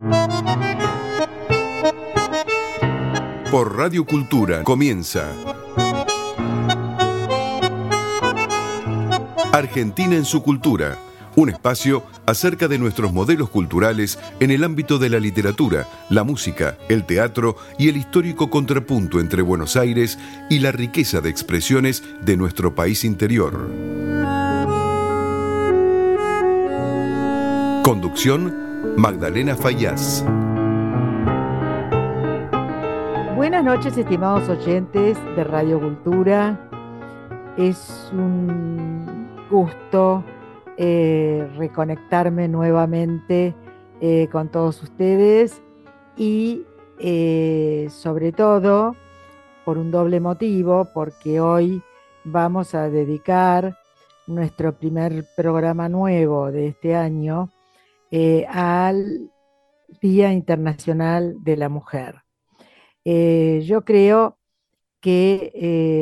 Por Radio Cultura comienza Argentina en su cultura, un espacio acerca de nuestros modelos culturales en el ámbito de la literatura, la música, el teatro y el histórico contrapunto entre Buenos Aires y la riqueza de expresiones de nuestro país interior. Conducción, Magdalena Fayaz. Buenas noches, estimados oyentes de Radio Cultura. Es un gusto reconectarme nuevamente con todos ustedes y sobre todo por un doble motivo, porque hoy vamos a dedicar nuestro primer programa nuevo de este año al Día Internacional de la Mujer. Yo creo que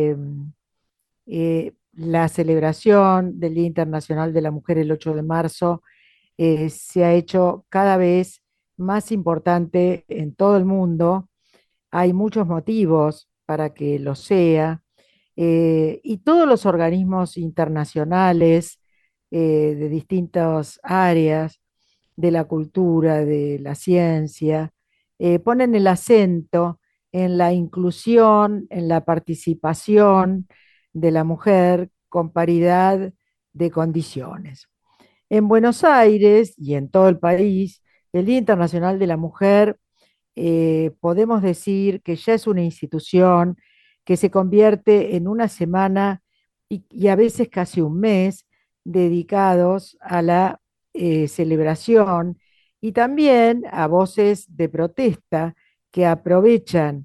la celebración del Día Internacional de la Mujer el 8 de marzo se ha hecho cada vez más importante en todo el mundo. Hay muchos motivos para que lo sea, y todos los organismos internacionales de distintas áreas de la cultura, de la ciencia, ponen el acento en la inclusión, en la participación de la mujer con paridad de condiciones. En Buenos Aires y en todo el país, el Día Internacional de la Mujer, podemos decir que ya es una institución que se convierte en una semana y a veces casi un mes dedicados a la celebración y también a voces de protesta que aprovechan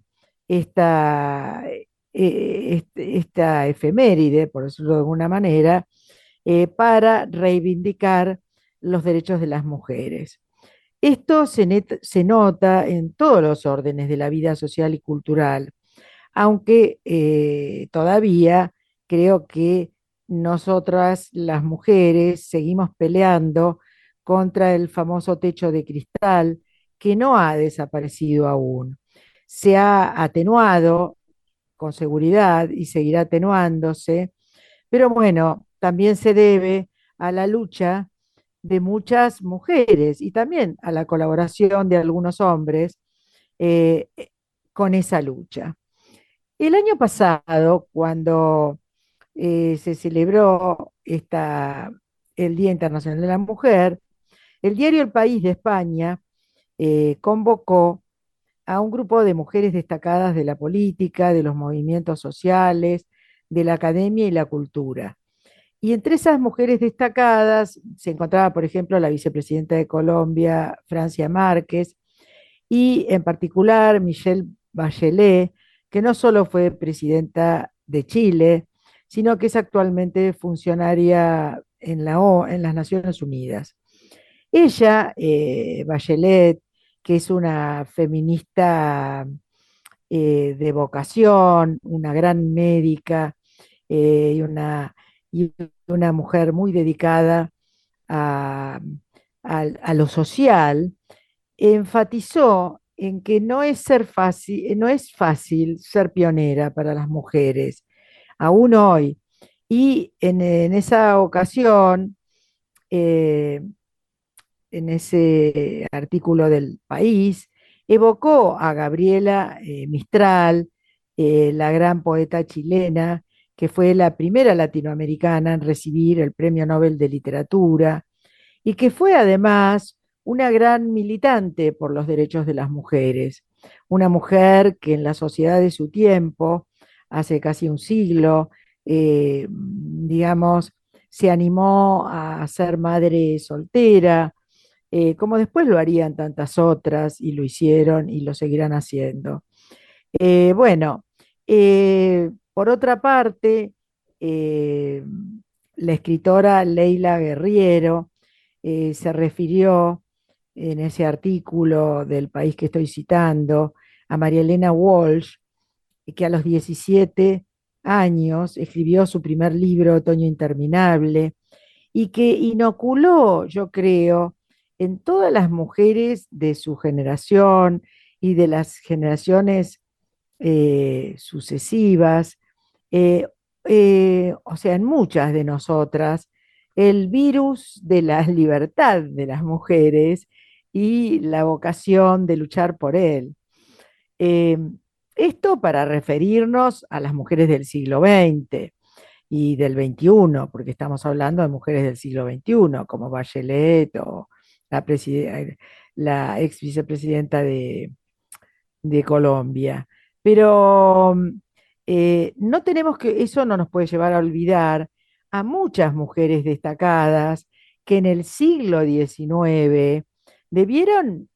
esta efeméride, por decirlo de alguna manera, para reivindicar los derechos de las mujeres. Esto se nota en todos los órdenes de la vida social y cultural, aunque todavía creo que nosotras, las mujeres, seguimos peleando contra el famoso techo de cristal que no ha desaparecido aún. Se ha atenuado con seguridad y seguirá atenuándose, pero bueno, también se debe a la lucha de muchas mujeres y también a la colaboración de algunos hombres eh, con esa lucha. El año pasado, cuando se celebró el Día Internacional de la Mujer, el diario El País de España convocó a un grupo de mujeres destacadas de la política, de los movimientos sociales, de la academia y la cultura. Y entre esas mujeres destacadas se encontraba, por ejemplo, la vicepresidenta de Colombia, Francia Márquez, y en particular Michelle Bachelet, que no solo fue presidenta de Chile, sino que es actualmente funcionaria en las Naciones Unidas. Ella, Bachelet, que es una feminista de vocación, una gran médica y una mujer muy dedicada a, a lo social, enfatizó en que no es fácil ser pionera para las mujeres, aún hoy. Y en esa ocasión, eh, en ese artículo del País, evocó a Gabriela Mistral, la gran poeta chilena, que fue la primera latinoamericana en recibir el Premio Nobel de Literatura y que fue además una gran militante por los derechos de las mujeres, una mujer que en la sociedad de su tiempo, hace casi un siglo, digamos, se animó a ser madre soltera, como después lo harían tantas otras, y lo hicieron y lo seguirán haciendo. Bueno, por otra parte, eh, la escritora Leila Guerriero se refirió en ese artículo del País que estoy citando a María Elena Walsh, que a los 17 años escribió su primer libro, Otoño Interminable, y que inoculó, yo creo, en todas las mujeres de su generación y de las generaciones sucesivas, eh, o sea, en muchas de nosotras, el virus de la libertad de las mujeres y la vocación de luchar por él. Eh, Esto para referirnos a las mujeres del siglo XX y del XXI, porque estamos hablando de mujeres del siglo XXI, como Bachelet o la ex vicepresidenta de Colombia. Pero no tenemos que, eso no nos puede llevar a olvidar a muchas mujeres destacadas que en el siglo XIX debieron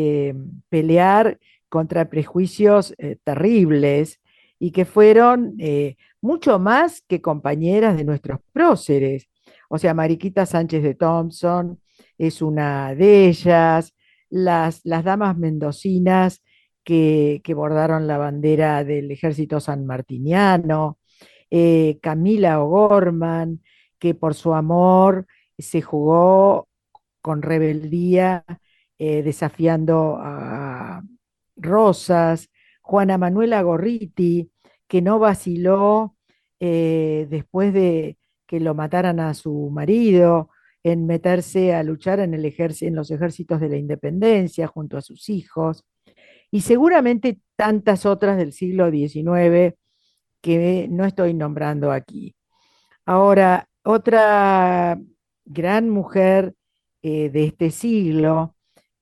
pelear contra prejuicios terribles y que fueron mucho más que compañeras de nuestros próceres. O sea, Mariquita Sánchez de Thompson es una de ellas, las damas mendocinas que bordaron la bandera del ejército sanmartiniano, Camila O'Gorman, que por su amor se jugó con rebeldía, desafiando a Rosas, Juana Manuela Gorriti, que no vaciló después de que lo mataran a su marido, en meterse a luchar en los ejércitos de la independencia junto a sus hijos y seguramente tantas otras del siglo XIX que no estoy nombrando aquí. Ahora, otra gran mujer de este siglo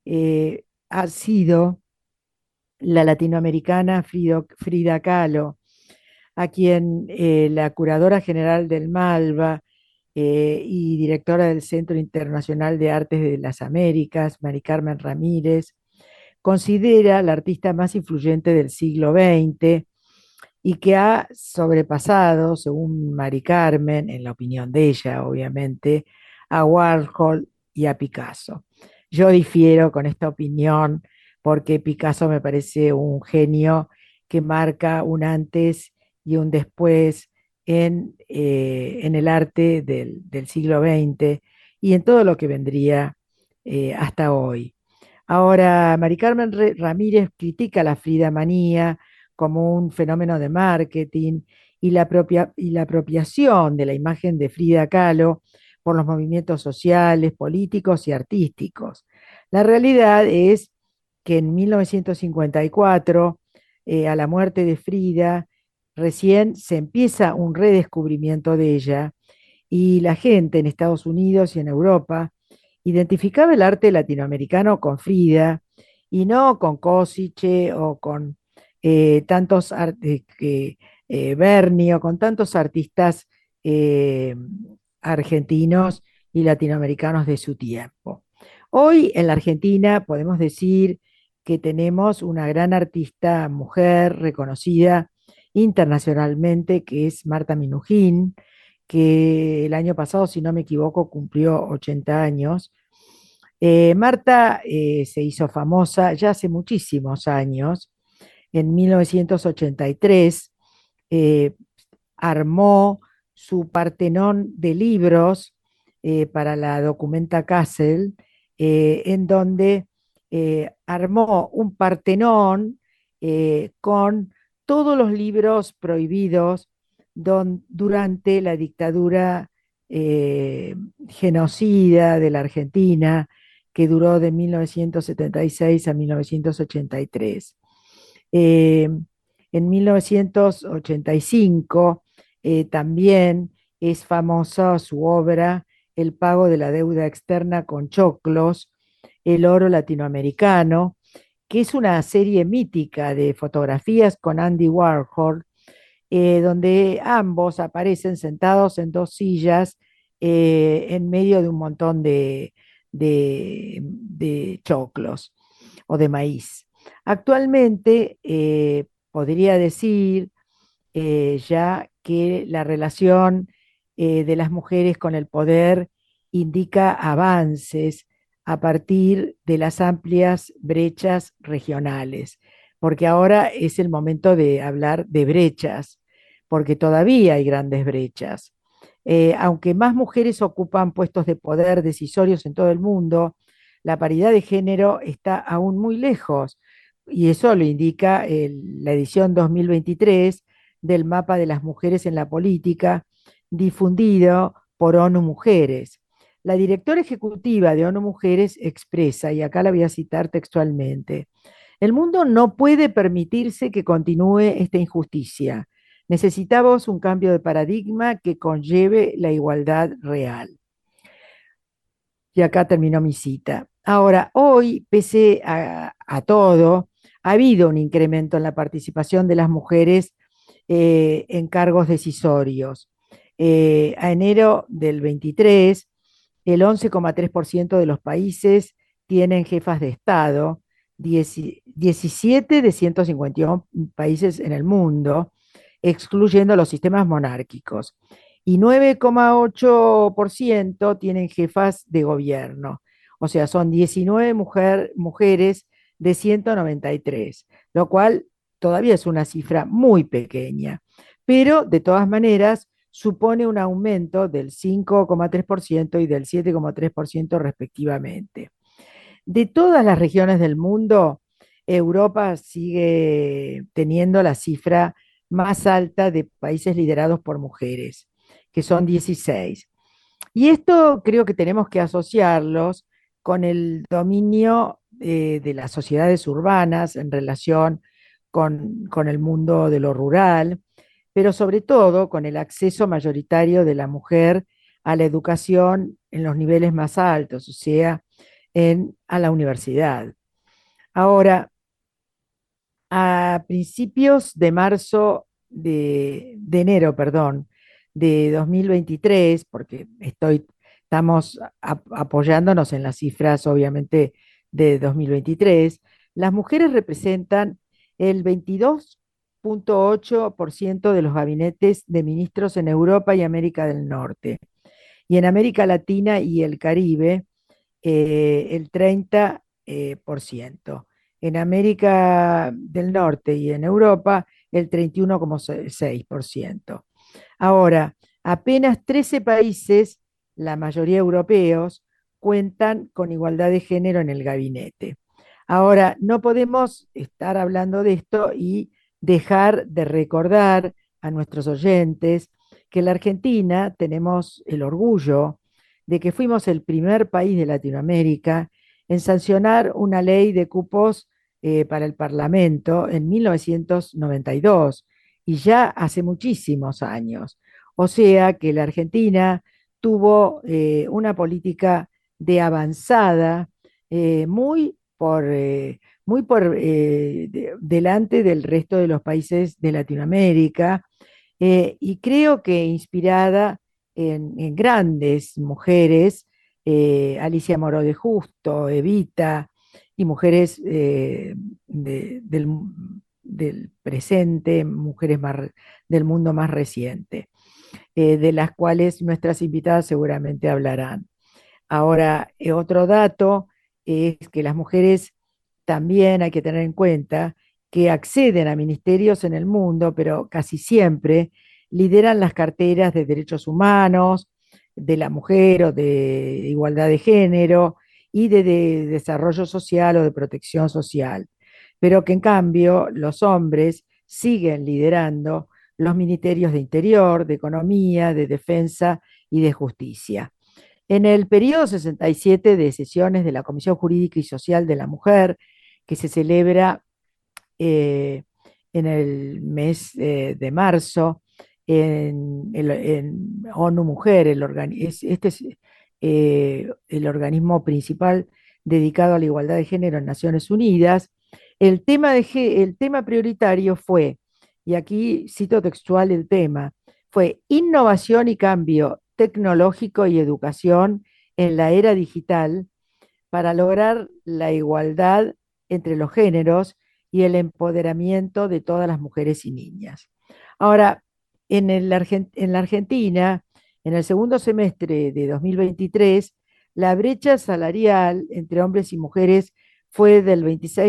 ha sido la latinoamericana Frida Kahlo, a quien la curadora general del Malva y directora del Centro Internacional de Artes de las Américas, Mari Carmen Ramírez, considera la artista más influyente del siglo XX y que ha sobrepasado, según Mari Carmen, en la opinión de ella, obviamente, a Warhol y a Picasso. Yo difiero con esta opinión porque Picasso me parece un genio que marca un antes y un después en el arte del siglo XX y en todo lo que vendría hasta hoy. Ahora, Mari Carmen Ramírez critica la Fridamanía como un fenómeno de marketing y la apropiación de la imagen de Frida Kahlo por los movimientos sociales, políticos y artísticos. La realidad es que en 1954, a la muerte de Frida, recién se empieza un redescubrimiento de ella y la gente en Estados Unidos y en Europa identificaba el arte latinoamericano con Frida y no con Cosiche o con Berni o con tantos artistas eh, argentinos y latinoamericanos de su tiempo. Hoy en la Argentina podemos decir que tenemos una gran artista mujer reconocida internacionalmente, que es Marta Minujín, que el año pasado, si no me equivoco, cumplió 80 años. Marta se hizo famosa ya hace muchísimos años. En 1983 eh, armó su Partenón de libros para la Documenta Kassel, en donde armó un Partenón con todos los libros prohibidos durante la dictadura genocida de la Argentina, que duró de 1976 a 1983. Eh, en 1985 también es famosa su obra El pago de la deuda externa con choclos, el oro latinoamericano, que es una serie mítica de fotografías con Andy Warhol, donde ambos aparecen sentados en dos sillas en medio de un montón de choclos o de maíz. Actualmente podría decir ya que la relación de las mujeres con el poder indica avances a partir de las amplias brechas regionales, porque ahora es el momento de hablar de brechas, porque todavía hay grandes brechas. Aunque más mujeres ocupan puestos de poder decisorios en todo el mundo, la paridad de género está aún muy lejos, y eso lo indica la edición 2023 del Mapa de las Mujeres en la Política, difundido por ONU Mujeres. La directora ejecutiva de ONU Mujeres expresa, y acá la voy a citar textualmente: el mundo no puede permitirse que continúe esta injusticia. Necesitamos un cambio de paradigma que conlleve la igualdad real. Y acá terminó mi cita. Ahora, hoy, pese a todo, ha habido un incremento en la participación de las mujeres en cargos decisorios. A enero del 23, el 11,3% de los países tienen jefas de Estado, 17 de 151 países en el mundo, excluyendo los sistemas monárquicos, y 9,8% tienen jefas de gobierno. O sea, son 19 mujeres de 193, lo cual todavía es una cifra muy pequeña, pero de todas maneras supone un aumento del 5,3% y del 7,3% respectivamente. De todas las regiones del mundo, Europa sigue teniendo la cifra más alta de países liderados por mujeres, que son 16. Y esto creo que tenemos que asociarlos con el dominio de las sociedades urbanas en relación con el mundo de lo rural, pero sobre todo con el acceso mayoritario de la mujer a la educación en los niveles más altos, o sea, a la universidad. Ahora, a principios de marzo, de enero, perdón, de 2023, porque estamos apoyándonos en las cifras, obviamente, de 2023, las mujeres representan el 22,8% de los gabinetes de ministros en Europa y América del Norte. Y en América Latina y el Caribe, el 30%. En América del Norte y en Europa, el 31,6%. Ahora, apenas 13 países, la mayoría europeos, cuentan con igualdad de género en el gabinete. Ahora, no podemos estar hablando de esto y dejar de recordar a nuestros oyentes que en la Argentina tenemos el orgullo de que fuimos el primer país de Latinoamérica en sancionar una ley de cupos para el Parlamento en 1992, y ya hace muchísimos años. O sea que la Argentina tuvo una política de avanzada muy por delante del resto de los países de Latinoamérica, y creo que inspirada en grandes mujeres, Alicia Moró de Justo, Evita, y mujeres del presente, mujeres del mundo más reciente, de las cuales nuestras invitadas seguramente hablarán. Ahora, otro dato es que las mujeres también hay que tener en cuenta que acceden a ministerios en el mundo, pero casi siempre lideran las carteras de derechos humanos, de la mujer o de igualdad de género y de desarrollo social o de protección social, pero que en cambio los hombres siguen liderando los ministerios de Interior, de Economía, de Defensa y de Justicia. En el periodo 67 de sesiones de la Comisión Jurídica y Social de la Mujer, que se celebra eh, en el mes de marzo en ONU Mujer, este es el organismo principal dedicado a la igualdad de género en Naciones Unidas. El tema prioritario fue, y aquí cito textual el tema, fue innovación y cambio tecnológico y educación en la era digital para lograr la igualdad entre los géneros y el empoderamiento de todas las mujeres y niñas. Ahora, en la Argentina, en el segundo semestre de 2023, la brecha salarial entre hombres y mujeres fue del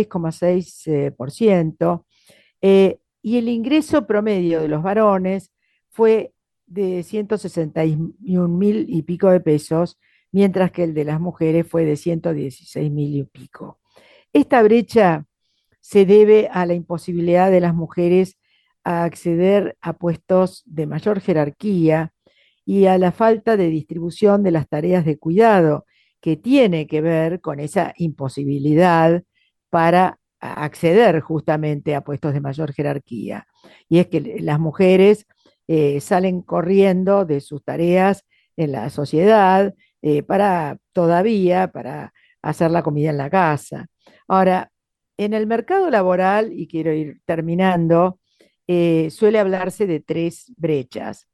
26,6%, y el ingreso promedio de los varones fue de 161 mil y pico de pesos, mientras que el de las mujeres fue de 116.000 y pico. Esta brecha se debe a la imposibilidad de las mujeres a acceder a puestos de mayor jerarquía y a la falta de distribución de las tareas de cuidado, que tiene que ver con esa imposibilidad para acceder justamente a puestos de mayor jerarquía. Y es que las mujeres salen corriendo de sus tareas en la sociedad para hacer la comida en la casa. Ahora, en el mercado laboral, y quiero ir terminando, suele hablarse de tres brechas,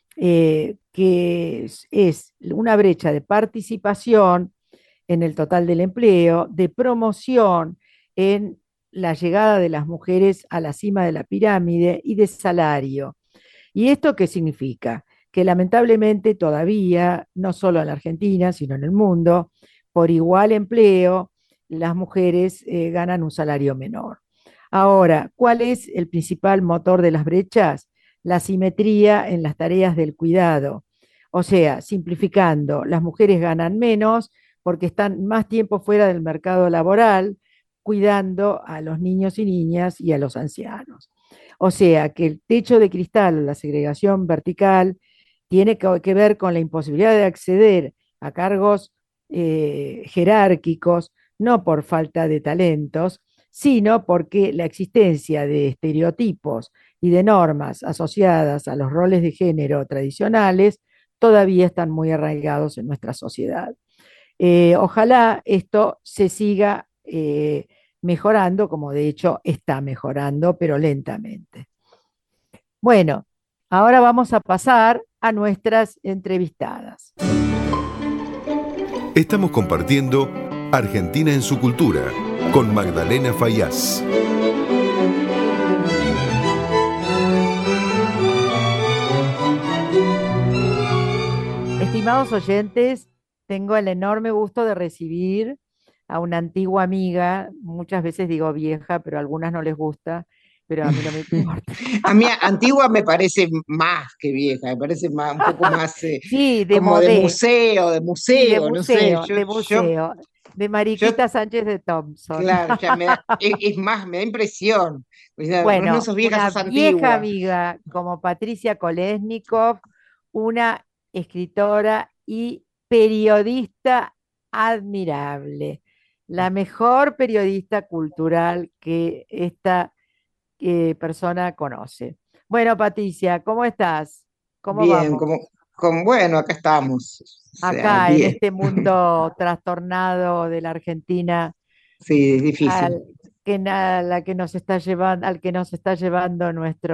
que es una brecha de participación en el total del empleo, de promoción en la llegada de las mujeres a la cima de la pirámide y de salario. ¿Y esto qué significa? Que lamentablemente todavía, no solo en la Argentina, sino en el mundo, por igual empleo, las mujeres ganan un salario menor. Ahora, ¿cuál es el principal motor de las brechas? La simetría en las tareas del cuidado. O sea, simplificando, las mujeres ganan menos porque están más tiempo fuera del mercado laboral, cuidando a los niños y niñas y a los ancianos. O sea, que el techo de cristal, la segregación vertical, tiene que ver con la imposibilidad de acceder a cargos jerárquicos, no por falta de talentos, sino porque la existencia de estereotipos y de normas asociadas a los roles de género tradicionales todavía están muy arraigados en nuestra sociedad. Ojalá esto se siga mejorando, como de hecho está mejorando, pero lentamente. Bueno, ahora vamos a pasar a nuestras entrevistadas. Estamos compartiendo Argentina en su cultura con Magdalena Fayaz. Estimados oyentes, tengo el enorme gusto de recibir a una antigua amiga, muchas veces digo vieja, pero a algunas no les gusta, pero a mí no me importa. A mí antigua me parece más que vieja, me parece un poco más Sí, de como de modé, museo, sí, no sé. de museo, de Yo, Mariquita Sánchez de Thompson. claro, ya es más, me da impresión. O sea, vos no Bueno, sos vieja, una sos vieja antigua. amiga como Patricia Kolesnikov, una escritora y periodista admirable, la mejor periodista cultural que esta persona conoce. Bueno, Patricia, ¿cómo estás? ¿Cómo Bien, vamos? bueno, acá estamos. O sea, Acá, en bien. este mundo trastornado de la Argentina, Sí, es difícil. al a la que nos está llevando, al que nos está llevando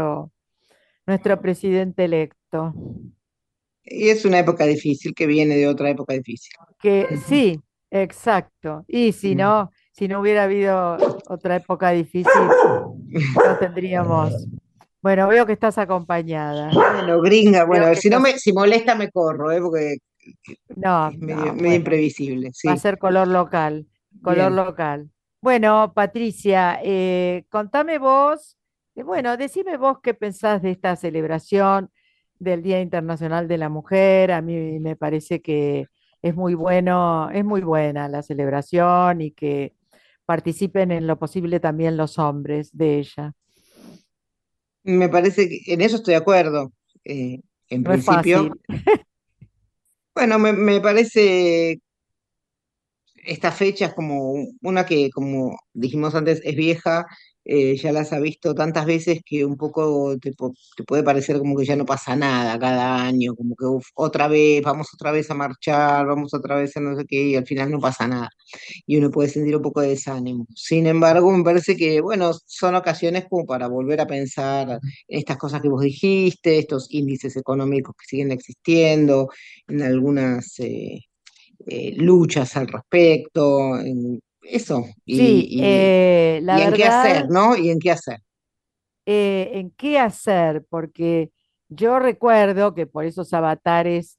nuestro presidente electo. Y es una época difícil que viene de otra época difícil. Que sí, exacto. Y si no hubiera habido otra época difícil, no tendríamos. Bueno, veo que estás acompañada. Bueno, gringa, bueno, Veo a ver, que estás. si molesta me corro, porque No, es no, medio bueno, imprevisible, va a sí. ser color local, color Bien. local. Bueno, Patricia, contame vos, bueno, decime vos qué pensás de esta celebración del Día Internacional de la Mujer. A mí me parece que es muy bueno, es muy buena la celebración y que participen en lo posible también los hombres de ella. Me parece que en eso estoy de acuerdo. En No es principio, fácil. bueno, me parece estas fechas como una que, como dijimos antes, es vieja, ya las ha visto tantas veces que un poco te puede parecer como que ya no pasa nada cada año, como que uf, otra vez, vamos otra vez a marchar, vamos otra vez a no sé qué, y al final no pasa nada. Y uno puede sentir un poco de desánimo. Sin embargo, me parece que, bueno, son ocasiones como para volver a pensar en estas cosas que vos dijiste, estos índices económicos que siguen existiendo, en algunas luchas al respecto, en eso, Sí, la y en qué hacer, verdad. ¿no? Y en qué hacer. En qué hacer, porque yo recuerdo que por esos avatares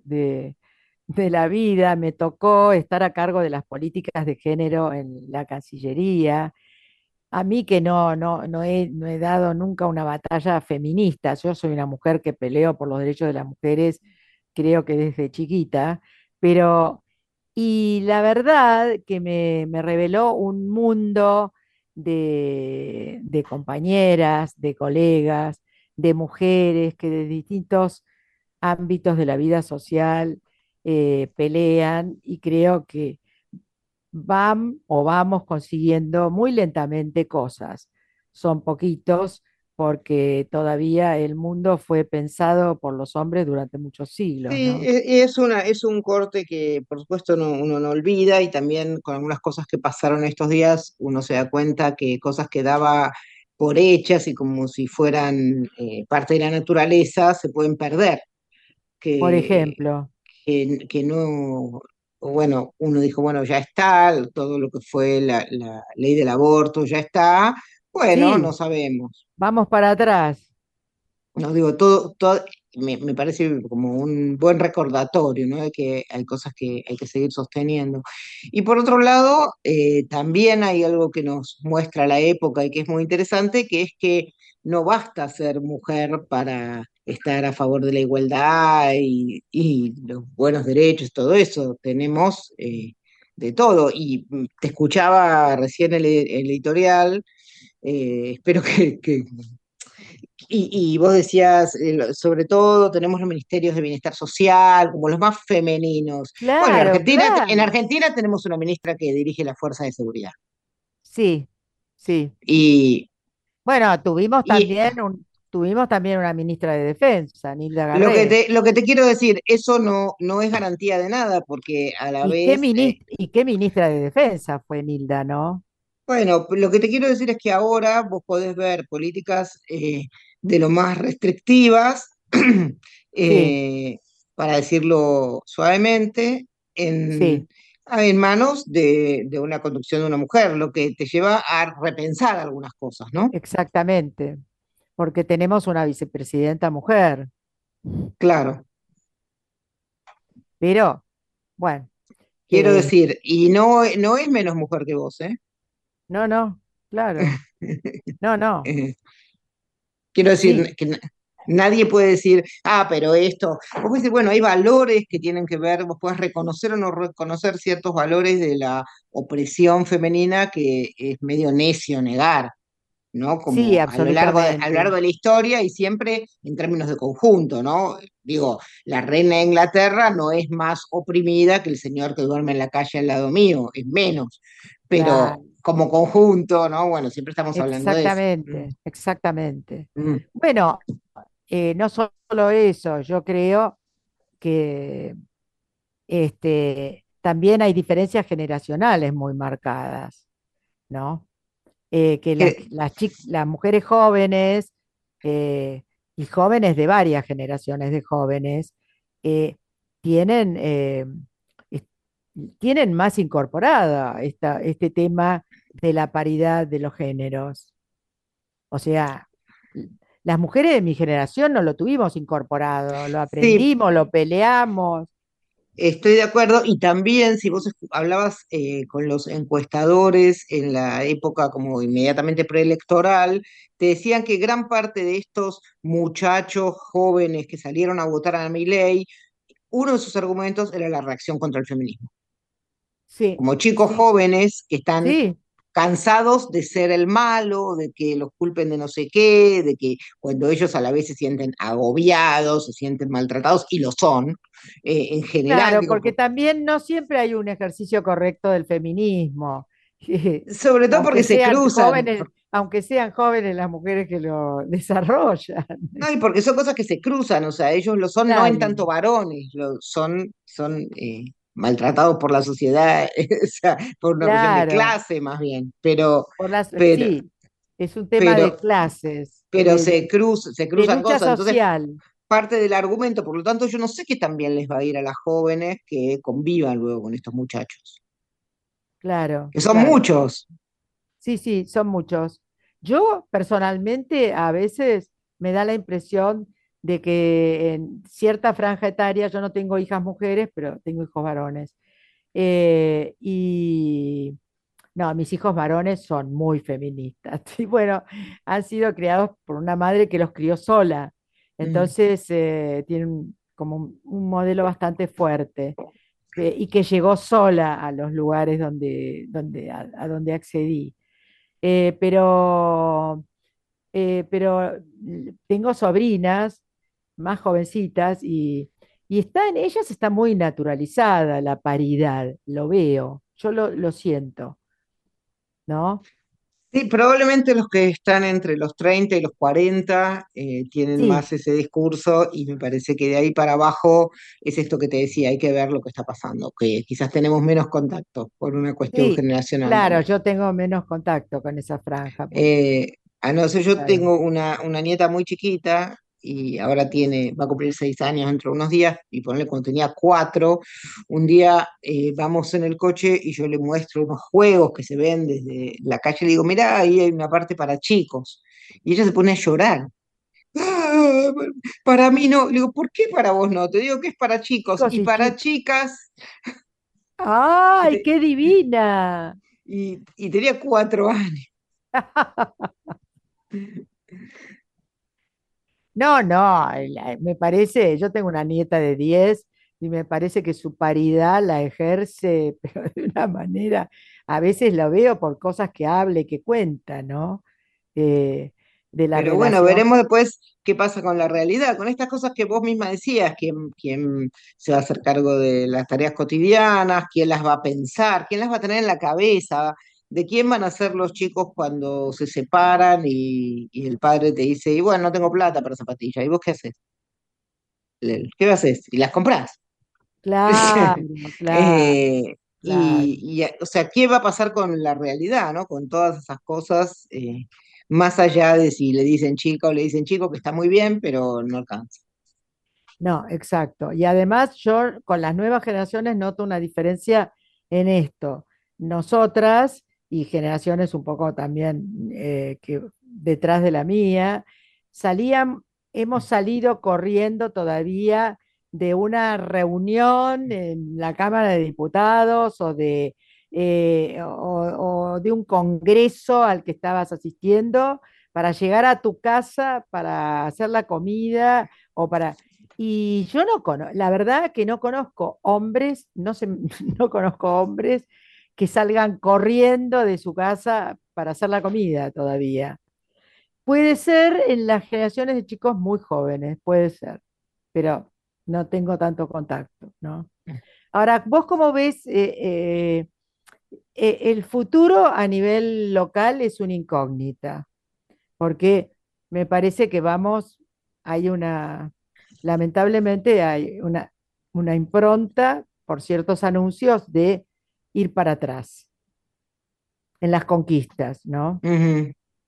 de la vida me tocó estar a cargo de las políticas de género en la Cancillería. A mí que no he dado nunca una batalla feminista, yo soy una mujer que peleo por los derechos de las mujeres, creo que desde chiquita, pero Y la verdad que me reveló un mundo de compañeras, de colegas, de mujeres que de distintos ámbitos de la vida social pelean y creo que van o vamos consiguiendo muy lentamente cosas. Son poquitos porque todavía el mundo fue pensado por los hombres durante muchos siglos, Sí, ¿no? es un corte que por supuesto uno no olvida y también con algunas cosas que pasaron estos días uno se da cuenta que cosas que daba por hechas y como si fueran parte de la naturaleza se pueden perder, Por que, ejemplo, que no, bueno, uno dijo, bueno, ya está, todo lo que fue la ley del aborto ya está, bueno, no sí, sabemos. vamos para atrás. No digo, me parece como un buen recordatorio, ¿no? De que hay cosas que hay que seguir sosteniendo. Y por otro lado, también hay algo que nos muestra la época y que es muy interesante, que es que no basta ser mujer para estar a favor de la igualdad y los buenos derechos, todo eso. Tenemos de todo. Y te escuchaba recién el editorial, espero y vos decías, sobre todo tenemos los ministerios de bienestar social, como los más femeninos. Bueno, Claro, En claro. Argentina tenemos una ministra que dirige la Fuerza de Seguridad. Sí, sí. Y, Bueno, y tuvimos también una ministra de Defensa, Nilda Garré. lo que te quiero decir, eso no es garantía de nada, porque a la vez, Y qué ministra de Defensa fue Nilda, ¿no? bueno, lo que te quiero decir es que ahora vos podés ver políticas de lo más restrictivas, Sí, eh, para decirlo suavemente, sí, en manos de una conducción de una mujer, lo que te lleva a repensar algunas cosas, ¿no? exactamente. Porque tenemos una vicepresidenta mujer. Claro, Pero, bueno, quiero eh, decir, y no es menos mujer que vos, ¿eh? no, no, claro. No, no. Eh, Quiero Sí, decir que nadie puede decir, ah, pero esto, vos podés decir, bueno, hay valores que tienen que ver, vos podés reconocer o no reconocer ciertos valores de la opresión femenina que es medio necio negar, ¿no? sí, Como a lo largo absolutamente. de la historia y siempre en términos de conjunto, ¿no? Digo, la reina de Inglaterra no es más oprimida que el señor que duerme en la calle al lado mío, es menos, pero Claro, como conjunto, ¿no? Bueno, siempre estamos hablando de eso. exactamente, exactamente. Mm. Bueno, no solo eso, yo creo que también hay diferencias generacionales muy marcadas, ¿no? Que Que- las mujeres jóvenes eh, y jóvenes de varias generaciones de jóvenes eh, tienen, es- tienen más incorporada este tema de la paridad de los géneros. O sea, las mujeres de mi generación no lo tuvimos incorporado, lo Sí, aprendimos, lo peleamos. estoy de acuerdo. Y también, si vos hablabas con los encuestadores en la época como inmediatamente preelectoral, te decían que gran parte de estos muchachos jóvenes que salieron a votar a Milei, uno de sus argumentos era la reacción contra el feminismo. Sí, Como chicos sí, jóvenes que están sí, cansados de ser el malo, de que los culpen de no sé qué, de que cuando ellos a la vez se sienten agobiados, se sienten maltratados, y lo son, en general, claro, digo, porque también no siempre hay un ejercicio correcto del feminismo. sobre todo porque se cruzan, Aunque sean jóvenes las mujeres que lo desarrollan. no, y porque son cosas que se cruzan, o sea, ellos lo son no en Claro, tanto varones, son maltratados por la sociedad, o sea, por una cuestión de claro, clase más bien, pero, sí, es un tema de pero, clases, pero se de cruzan lucha cosas, entonces social, parte del argumento, por lo tanto yo no sé qué también les va a ir a las jóvenes que convivan luego con estos muchachos, claro, que son claro. muchos. Sí, sí, son muchos. Yo personalmente a veces me da la impresión de que en cierta franja etaria, yo no tengo hijas mujeres, pero tengo hijos varones. Y no, mis hijos varones son muy feministas. Y bueno, han sido criados por una madre que los crió sola. Mm. Entonces, tienen como un modelo bastante fuerte. y que llegó sola a los lugares a donde accedí. Eh, pero, pero tengo sobrinas más jovencitas y está en ellas está muy naturalizada la paridad, lo veo, yo lo siento, ¿no? Sí, probablemente los que están entre los 30 y los 40 tienen Sí, más ese discurso y me parece que de ahí para abajo es esto que te decía, hay que ver lo que está pasando, que quizás tenemos menos contacto por una cuestión sí, generacional claro, también. yo tengo menos contacto con esa franja, Eh, no sé, yo claro. tengo una nieta muy chiquita y ahora va a cumplir 6 años dentro de unos días y ponle cuando tenía 4, un día vamos en el coche y yo le muestro unos juegos que se ven desde la calle y le digo, mirá, ahí hay una parte para chicos. Y ella se pone a llorar. "Ah, para mí no". Le digo, ¿por qué para vos no? Te digo que es para chicos Chicos y y para chicas. chicas. Y, ¡Ay, te- qué divina! y tenía 4 años. No, no, me parece, yo tengo una nieta de 10 y me parece que su paridad la ejerce, pero de una manera, a veces lo veo por cosas que hable, que cuenta, ¿no? Eh, de la Pero bueno, relación. veremos después qué pasa con la realidad, con estas cosas que vos misma decías, quién se va a hacer cargo de las tareas cotidianas, quién las va a pensar, quién las va a tener en la cabeza, de quién van a ser los chicos cuando se separan y el padre te dice, y bueno, no tengo plata para zapatillas, ¿y vos qué haces? ¿Qué haces? Y las comprás. Claro, claro, claro. O sea, ¿qué va a pasar con la realidad, ¿no? Con todas esas cosas, más allá de si le dicen chica o le dicen chico, que está muy bien, pero no alcanza. No, exacto. Y además yo con las nuevas generaciones noto una diferencia en esto. Nosotras y generaciones un poco también que detrás de la mía, salían, hemos salido corriendo todavía de una reunión en la Cámara de Diputados o de un congreso al que estabas asistiendo para llegar a tu casa, para hacer la comida o para... Y yo no conozco, la verdad que no conozco hombres, no sé, no conozco hombres que salgan corriendo de su casa para hacer la comida todavía. Puede ser en las generaciones de chicos muy jóvenes, puede ser, pero no tengo tanto contacto, ¿no? Ahora, ¿vos cómo ves el futuro a nivel local es una incógnita? Porque me parece que vamos, hay una, lamentablemente hay una impronta por ciertos anuncios de ir para atrás en las conquistas, ¿no? Ujú.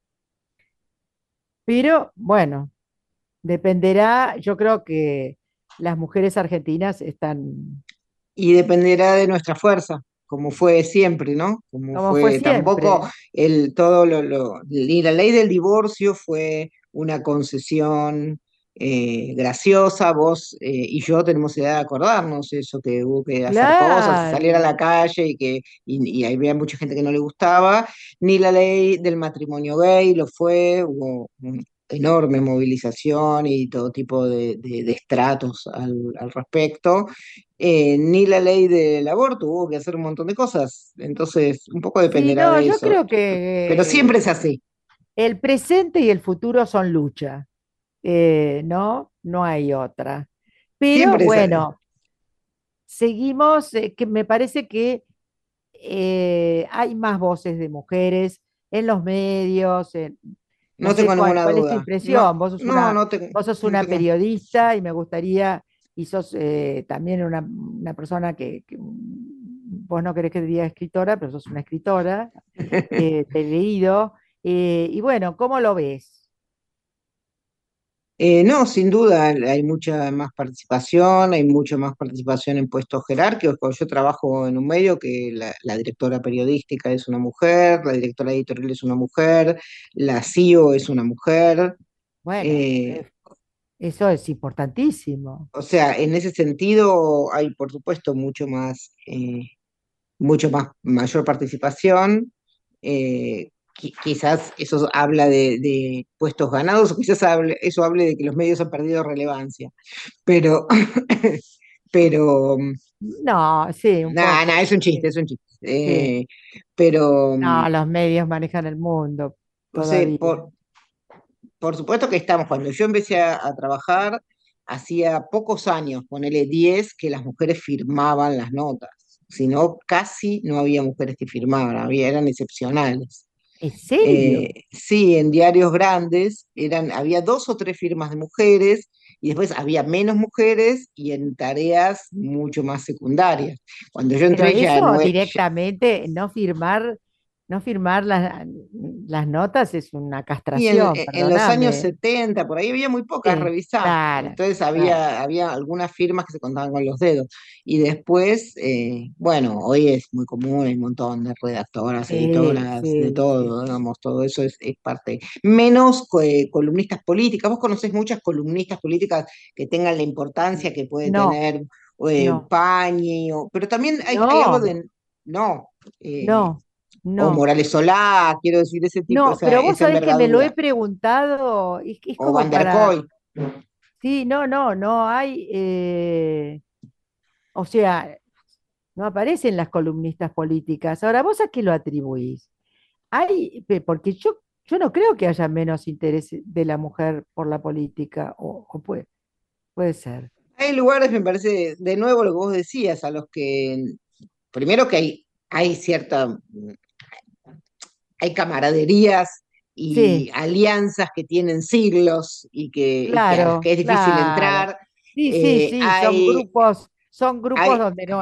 Pero bueno, dependerá, yo creo que las mujeres argentinas están, Y dependerá de nuestra fuerza, como fue siempre, ¿no? Como como fue fue, tampoco siempre. ni la ley del divorcio fue una concesión graciosa, vos y yo tenemos edad de acordarnos eso, que hubo que hacer cosas, salir a la Claro. calle y ahí había mucha gente que no le gustaba, ni la ley del matrimonio gay lo fue, hubo enorme movilización y todo tipo de estratos al respecto, ni la ley del aborto, hubo que hacer un montón de cosas, entonces un poco Sí, dependerá no, de yo eso, creo pero siempre es que así, el presente y el futuro son lucha. No, no hay otra. Pero siempre es así. bueno, seguimos, que me parece que hay más voces de mujeres en los medios, no No sé tengo ninguna cuál es tu duda, no, impresión. no, no tengo, Vos sos no una tengo. periodista y me gustaría, y sos también una persona vos no querés que te diga escritora, pero sos una escritora, te he leído. Y bueno, ¿cómo lo ves? No, sin duda hay mucha más participación, hay mucha más participación en puestos jerárquicos. Yo trabajo en un medio que la directora periodística es una mujer, la directora editorial es una mujer, la CEO es una mujer. Bueno, eh, eso es importantísimo. o sea, en ese sentido hay, por supuesto, mucho más, mayor participación. Quizás eso habla de puestos ganados, o quizás eso hable de que los medios han perdido relevancia. Pero, pero No, sí, un Nada, poco. nada, es un chiste, Sí, es un chiste. sí. Pero, No, los medios manejan el mundo o sea, todavía. por supuesto que estamos, cuando yo empecé a trabajar, hacía pocos años, ponele 10 que las mujeres firmaban las notas. Si no, casi no había mujeres que firmaban, eran excepcionales. ¿En serio? Sí, en diarios grandes había dos o tres firmas de mujeres y después había menos mujeres y en tareas mucho más secundarias. Cuando yo Pero entré ya eso no es, directamente, no firmar las notas es una y castración, en los años perdóname. 70 por ahí había muy pocas Sí, revisando. claro, Entonces claro. había algunas firmas que se contaban con los dedos. Y después, bueno, hoy es muy común, hay un montón de redactoras, Sí, editoras, de sí, sí. todo, digamos, todo eso es parte. Menos columnistas políticas. Vos conocés muchas columnistas políticas que tengan la importancia que puede No, tener no, Pañi, pero también hay algo no, de, no, eh, no, o no. Morales Solá, quiero decir, ese tipo, No, pero vos esa sabés que me lo he envergadura. preguntado, es O como Van der para, Kooi. sí, no, no, no hay, o sea, no aparecen las columnistas políticas. Ahora, ¿vos a qué lo atribuís? Porque yo no creo que haya menos interés de la mujer por la política, o puede ser. Hay lugares, me parece, de nuevo lo que vos decías, a los que, primero que hay cierta, hay camaraderías Sí, y alianzas que tienen siglos y que a las claro, que es difícil claro. entrar. Sí, sí, sí, Hay, son grupos hay, donde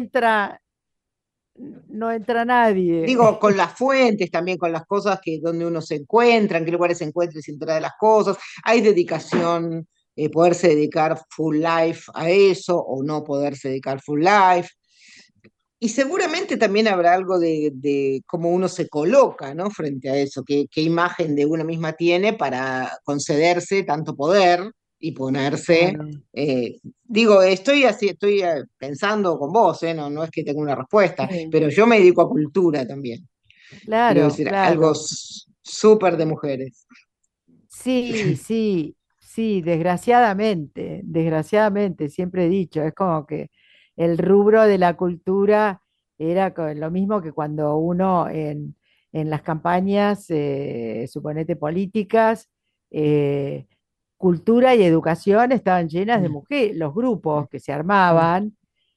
no entra nadie. digo, con las fuentes también, con las cosas que donde uno se encuentra, en qué lugares se encuentra y se entera de las cosas. Hay dedicación, poderse dedicar full life a eso o no poderse dedicar full life. Y seguramente también habrá algo de cómo uno se coloca, ¿no? Frente a eso, qué imagen de uno misma tiene para concederse tanto poder y ponerse. Claro, Digo, estoy pensando con vos, ¿eh? No es que tenga una respuesta, sí, pero yo me dedico a cultura también. Quiero claro, decir, algo claro. súper de mujeres. Sí, sí, sí, desgraciadamente, siempre he dicho, es como que el rubro de la cultura era lo mismo que cuando uno en las campañas, suponete políticas, eh, cultura y educación estaban llenas de mujeres, los grupos que se armaban,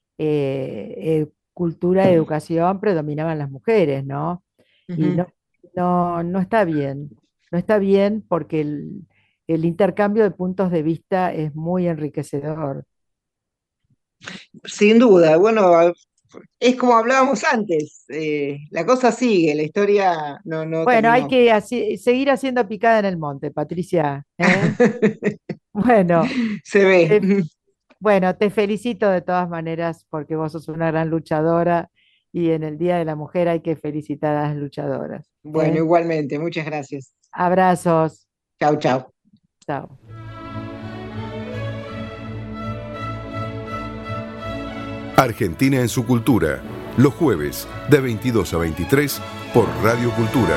cultura y educación predominaban las mujeres, ¿no? Y Ujú. no está bien, no está bien porque el intercambio de puntos de vista es muy enriquecedor. Sin duda, bueno, es como hablábamos antes, la cosa sigue, la historia no Bueno, hay terminó. que seguir haciendo picada en el monte, Patricia, ¿eh? Bueno, Se ve. te, bueno, te felicito de todas maneras porque vos sos una gran luchadora y en el Día de la Mujer hay que felicitar a las luchadoras, Bueno, ¿eh? igualmente, muchas gracias. Abrazos, Chau, chau. chao. Argentina en su cultura, los jueves de 22 a 23 por Radio Cultura.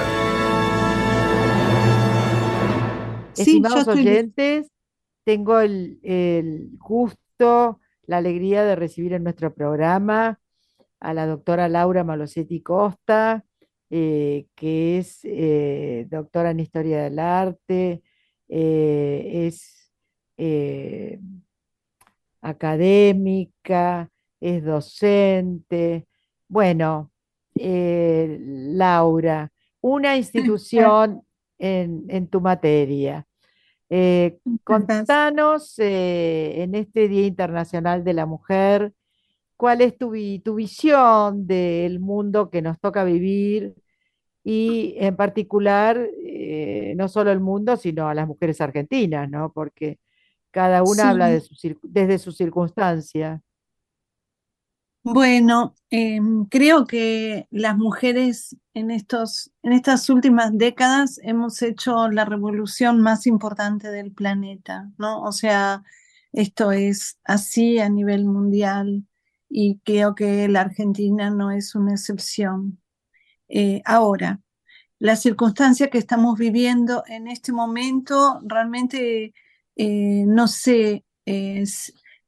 Sí, yo Estimados estoy lista. oyentes, tengo el gusto, la alegría de recibir en nuestro programa a la doctora Laura Malosetti Costa, que es doctora en Historia del Arte, es eh, académica, es docente. Bueno, Laura, una institución en tu materia. Gracias. Contanos en este Día Internacional de la Mujer, ¿cuál es tu visión del mundo que nos toca vivir y en particular no solo el mundo, sino a las mujeres argentinas, ¿no? Porque cada una habla Sí, desde su circunstancia. bueno, creo que las mujeres en estas últimas décadas hemos hecho la revolución más importante del planeta, ¿no? O sea, esto es así a nivel mundial y creo que la Argentina no es una excepción. Ahora, la circunstancia que estamos viviendo en este momento realmente no sé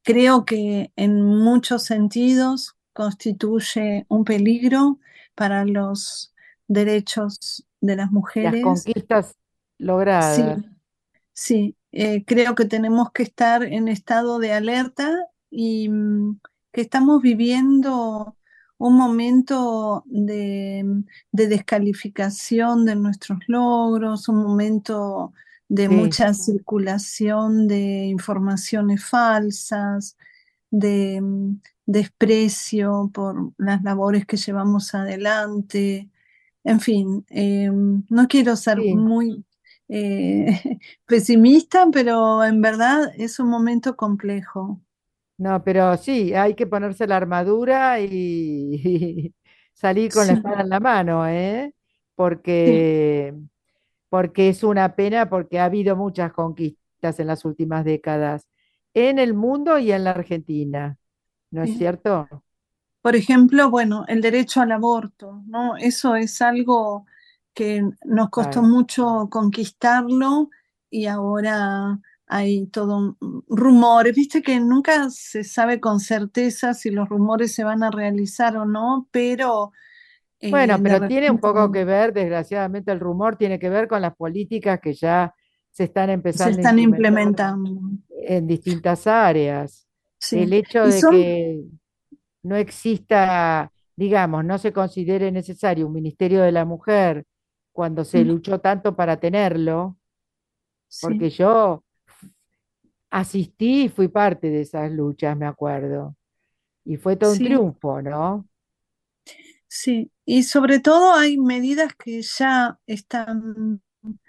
creo que en muchos sentidos constituye un peligro para los derechos de las Las mujeres. conquistas Sí, logradas. sí, creo que tenemos que estar en estado de alerta y que estamos viviendo un momento de descalificación de nuestros logros, un momento de Sí, mucha circulación de informaciones falsas, de desprecio por las labores que llevamos adelante. En fin, no quiero ser sí. muy pesimista, pero en verdad es un momento complejo. No, pero sí, hay que ponerse la armadura y, salir con la Sí, espada en la mano, ¿eh? sí, Porque, porque es una pena, porque ha habido muchas conquistas en las últimas décadas, en el mundo y en la Argentina, ¿no es sí. cierto? Por ejemplo, bueno, el derecho al aborto, ¿no? Eso es algo que nos costó Claro. mucho conquistarlo y ahora hay todo rumores, viste que nunca se sabe con certeza si los rumores se van a realizar o no, pero Bueno, de pero tiene un repente poco que ver, desgraciadamente el rumor tiene que ver con las políticas que ya se están se empezando a están implementar implementando. en distintas áreas. El Sí, hecho y de son, que no exista, digamos, no se considere necesario un Ministerio de la Mujer cuando se mm, luchó tanto para tenerlo, sí, porque yo asistí y fui parte de esas luchas, me acuerdo, y fue todo un sí, triunfo, ¿no? sí. Y sobre todo hay medidas que ya están